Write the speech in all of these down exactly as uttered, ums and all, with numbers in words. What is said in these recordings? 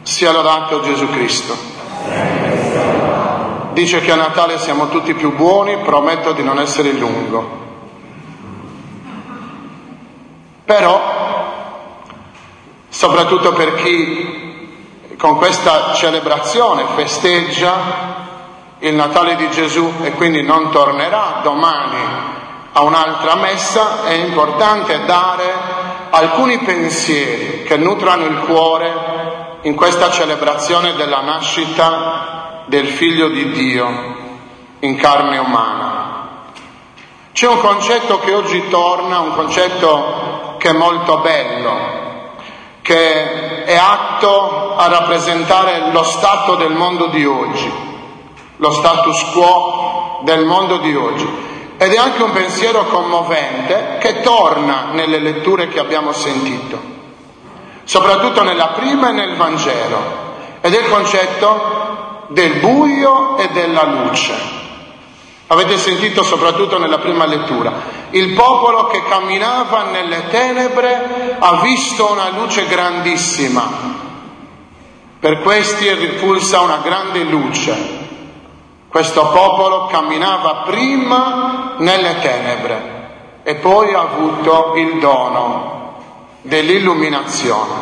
Sia lodato Gesù Cristo. Dice che a Natale siamo tutti più buoni, prometto di non essere lungo. Però, soprattutto per chi con questa celebrazione festeggia il Natale di Gesù e quindi non tornerà domani a un'altra messa, è importante dare alcuni pensieri che nutrano il cuore in questa celebrazione della nascita del Figlio di Dio in carne umana. C'è un concetto che oggi torna, un concetto che è molto bello, che è atto a rappresentare lo stato del mondo di oggi, lo status quo del mondo di oggi. Ed è anche un pensiero commovente che torna nelle letture che abbiamo sentito, soprattutto nella prima e nel Vangelo, ed è il concetto del buio e della luce. Avete sentito soprattutto nella prima lettura, il popolo che camminava nelle tenebre ha visto una luce grandissima, per questi è ripulsa una grande luce. Questo popolo camminava prima nelle tenebre e poi ha avuto il dono dell'illuminazione.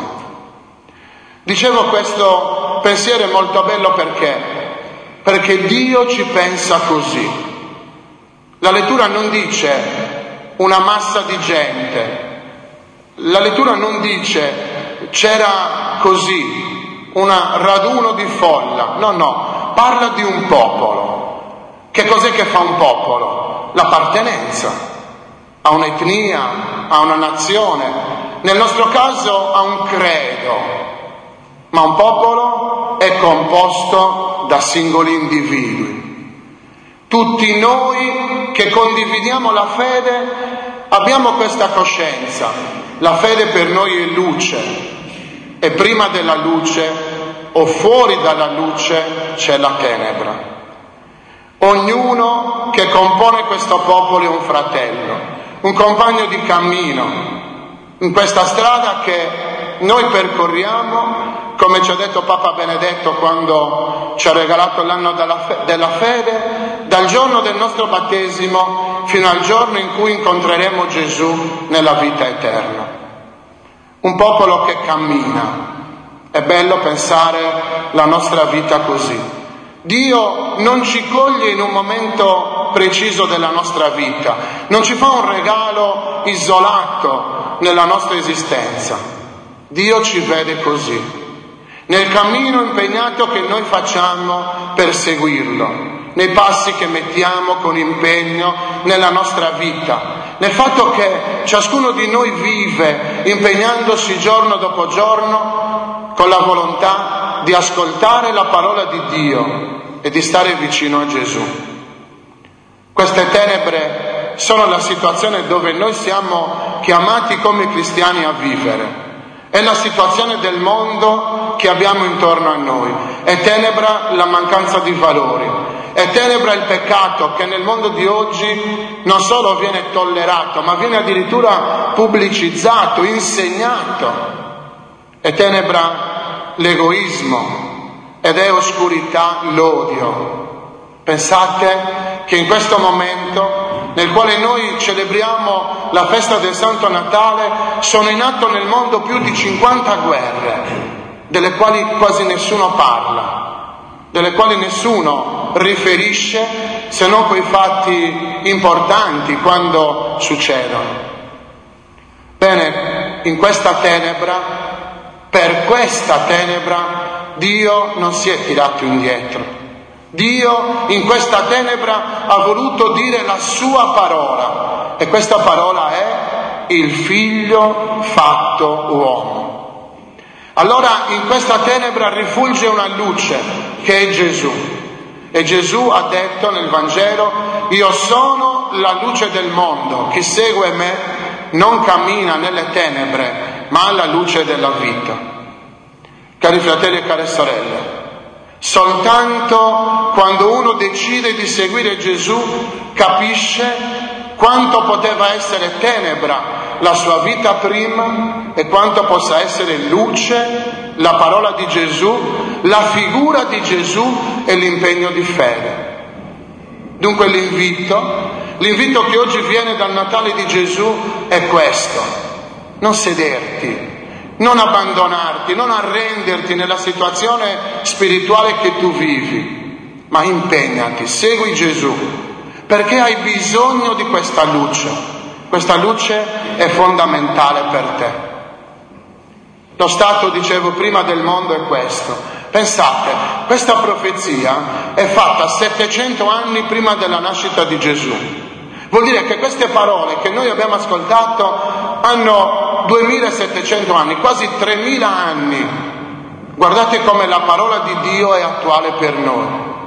Dicevo, questo pensiero è molto bello perché? Perché Dio ci pensa così. La lettura non dice una massa di gente, la lettura non dice c'era così, un raduno di folla, no, no, parla di un popolo. Che cos'è che fa un popolo? L'appartenenza a un'etnia, a una nazione, nel nostro caso a un credo, ma un popolo è composto da singoli individui. Tutti noi che condividiamo la fede abbiamo questa coscienza. La fede per noi è luce e prima della luce o fuori dalla luce c'è la tenebra. Ognuno che compone questo popolo è un fratello, un compagno di cammino in questa strada che noi percorriamo, come ci ha detto Papa Benedetto quando ci ha regalato l'anno della fede, dal giorno del nostro battesimo fino al giorno in cui incontreremo Gesù nella vita eterna. Un popolo che cammina. È bello pensare la nostra vita così. Dio non ci coglie in un momento preciso della nostra vita, non ci fa un regalo isolato nella nostra esistenza. Dio ci vede così, nel cammino impegnato che noi facciamo per seguirlo, nei passi che mettiamo con impegno nella nostra vita, nel fatto che ciascuno di noi vive impegnandosi giorno dopo giorno con la volontà di ascoltare la parola di Dio e di stare vicino a Gesù. Queste tenebre sono la situazione dove noi siamo chiamati come cristiani a vivere. È la situazione del mondo che abbiamo intorno a noi. È tenebra la mancanza di valori. È tenebra il peccato che nel mondo di oggi non solo viene tollerato, ma viene addirittura pubblicizzato, insegnato. È tenebra l'egoismo ed è oscurità l'odio. Pensate che in questo momento nel quale noi celebriamo la festa del Santo Natale sono in atto nel mondo più di cinquanta guerre, delle quali quasi nessuno parla, delle quali nessuno riferisce se non quei fatti importanti quando succedono. Bene, in questa tenebra, per questa tenebra, Dio non si è tirato indietro. Dio in questa tenebra ha voluto dire la sua parola, e questa parola è il Figlio fatto uomo. Allora in questa tenebra rifulge una luce che è Gesù, e Gesù ha detto nel Vangelo: io sono la luce del mondo, chi segue me non cammina nelle tenebre ma alla luce della vita. Cari fratelli e care sorelle, soltanto quando uno decide di seguire Gesù capisce quanto poteva essere tenebra la sua vita prima e quanto possa essere luce la parola di Gesù, la figura di Gesù e l'impegno di fede. Dunque l'invito, l'invito che oggi viene dal Natale di Gesù è questo: non sederti, non abbandonarti, non arrenderti nella situazione spirituale che tu vivi, ma impegnati, segui Gesù, perché hai bisogno di questa luce. Questa luce è fondamentale per te. Lo stato, dicevo prima, del mondo è questo. Pensate, questa profezia è fatta settecento anni prima della nascita di Gesù. Vuol dire che queste parole che noi abbiamo ascoltato hanno duemilasettecento anni, quasi tremila anni. Guardate come la parola di Dio è attuale per noi.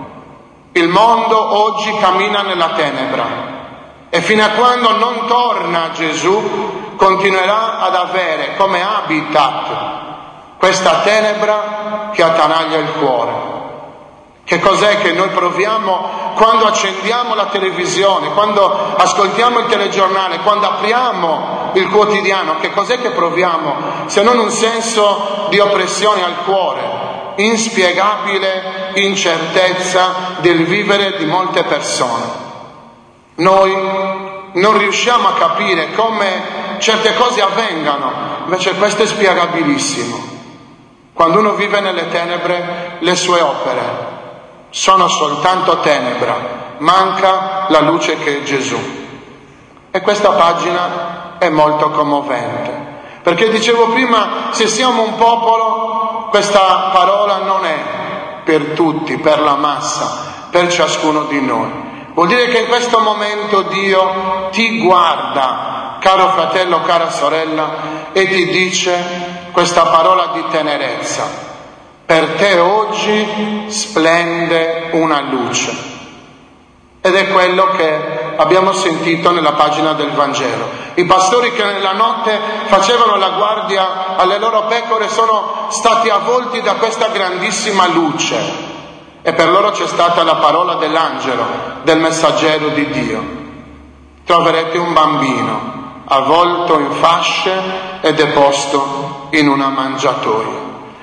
Il mondo oggi cammina nella tenebra e fino a quando non torna Gesù continuerà ad avere come habitat questa tenebra che attanaglia il cuore. Che cos'è che noi proviamo quando accendiamo la televisione, quando ascoltiamo il telegiornale, quando apriamo il quotidiano? Che cos'è che proviamo se non un senso di oppressione al cuore, inspiegabile incertezza del vivere di molte persone? Noi non riusciamo a capire come certe cose avvengano, invece questo è spiegabilissimo. Quando uno vive nelle tenebre, le sue opere sono soltanto tenebra, manca la luce che è Gesù. E questa pagina è molto commovente, perché dicevo prima, se siamo un popolo, questa parola non è per tutti, per la massa, per ciascuno di noi. Vuol dire che in questo momento Dio ti guarda, caro fratello, cara sorella, e ti dice questa parola di tenerezza: per te oggi splende una luce. Ed è quello che abbiamo sentito nella pagina del Vangelo. I pastori che nella notte facevano la guardia alle loro pecore sono stati avvolti da questa grandissima luce. E per loro c'è stata la parola dell'angelo, del messaggero di Dio: troverete un bambino avvolto in fasce e deposto in una mangiatoia.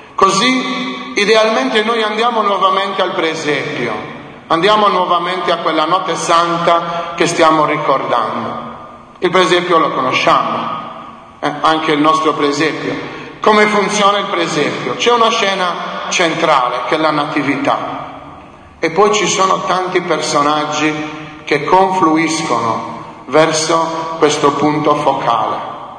Così idealmente noi andiamo nuovamente al presepio, andiamo nuovamente a quella notte santa che stiamo ricordando. Il presepio lo conosciamo, eh, anche il nostro presepio. Come funziona il presepio? C'è una scena centrale che è la natività. E poi ci sono tanti personaggi che confluiscono verso questo punto focale.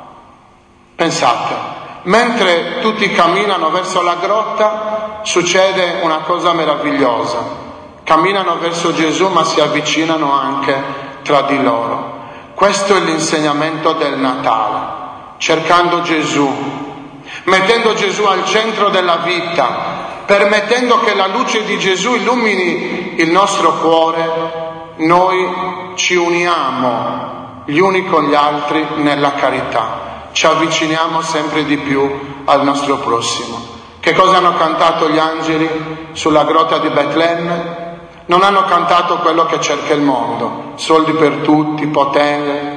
Pensate, mentre tutti camminano verso la grotta, succede una cosa meravigliosa. Camminano verso Gesù, ma si avvicinano anche tra di loro. Questo è l'insegnamento del Natale, cercando Gesù, mettendo Gesù al centro della vita, permettendo che la luce di Gesù illumini il nostro cuore. Noi ci uniamo gli uni con gli altri nella carità, ci avviciniamo sempre di più al nostro prossimo. Che cosa hanno cantato gli angeli sulla grotta di Betlemme? Non hanno cantato quello che cerca il mondo: soldi per tutti, potere,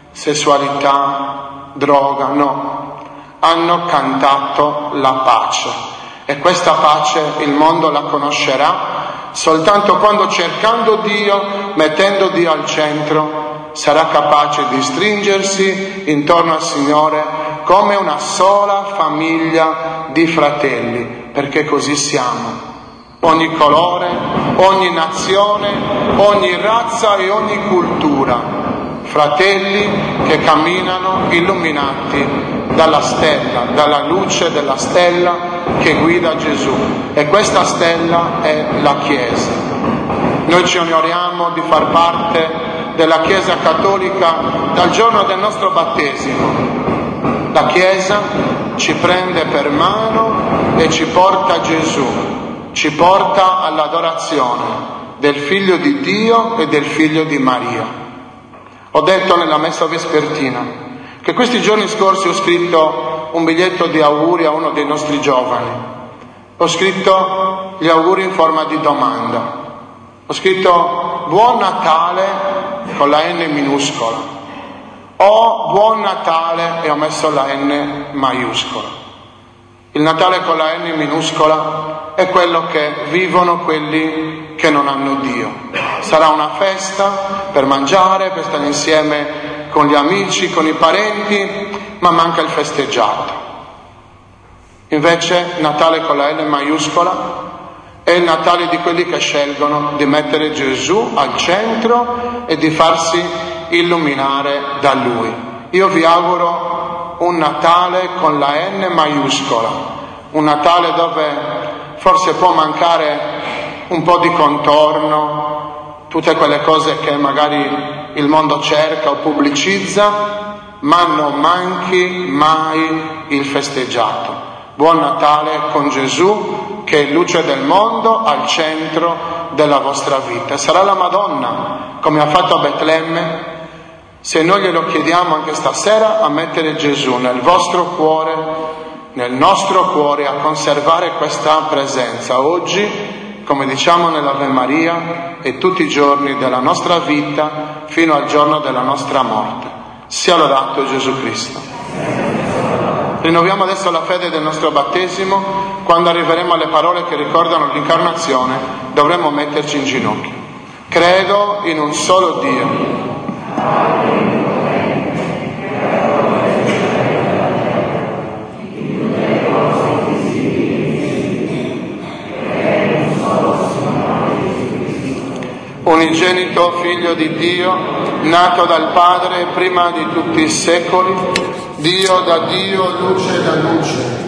sessualità, droga. No, hanno cantato la pace. E questa pace il mondo la conoscerà soltanto quando, cercando Dio, mettendo Dio al centro, sarà capace di stringersi intorno al Signore come una sola famiglia di fratelli, perché così siamo. Ogni colore, ogni nazione, ogni razza e ogni cultura, fratelli che camminano illuminati dalla stella, dalla luce della stella che guida Gesù. E questa stella è la Chiesa. Noi ci onoriamo di far parte della Chiesa cattolica dal giorno del nostro battesimo. La Chiesa ci prende per mano e ci porta a Gesù, ci porta all'adorazione del Figlio di Dio e del Figlio di Maria. Ho detto nella messa vespertina che questi giorni scorsi ho scritto un biglietto di auguri a uno dei nostri giovani. Ho scritto gli auguri in forma di domanda. Ho scritto Buon Natale con la N minuscola, o Buon Natale e ho messo la N maiuscola. Il Natale con la N minuscola è quello che vivono quelli che non hanno Dio. Sarà una festa per mangiare, per stare insieme con gli amici, con i parenti, ma manca il festeggiato. Invece Natale con la N maiuscola è il Natale di quelli che scelgono di mettere Gesù al centro e di farsi illuminare da Lui. Io vi auguro un Natale con la N maiuscola, un Natale dove forse può mancare un po' di contorno, tutte quelle cose che magari il mondo cerca o pubblicizza, ma non manchi mai il festeggiato. Buon Natale con Gesù, che è luce del mondo, al centro della vostra vita. Sarà la Madonna, come ha fatto a Betlemme, se noi glielo chiediamo anche stasera, a mettere Gesù nel vostro cuore, nel nostro cuore, a conservare questa presenza oggi, come diciamo nell'Ave Maria, e tutti i giorni della nostra vita fino al giorno della nostra morte. Sia lodato Gesù Cristo. Rinnoviamo adesso la fede del nostro battesimo. Quando arriveremo alle parole che ricordano l'incarnazione, dovremo metterci in ginocchio. Credo in un solo Dio. Unigenito Figlio di Dio, nato dal Padre prima di tutti i secoli, Dio da Dio, luce da luce,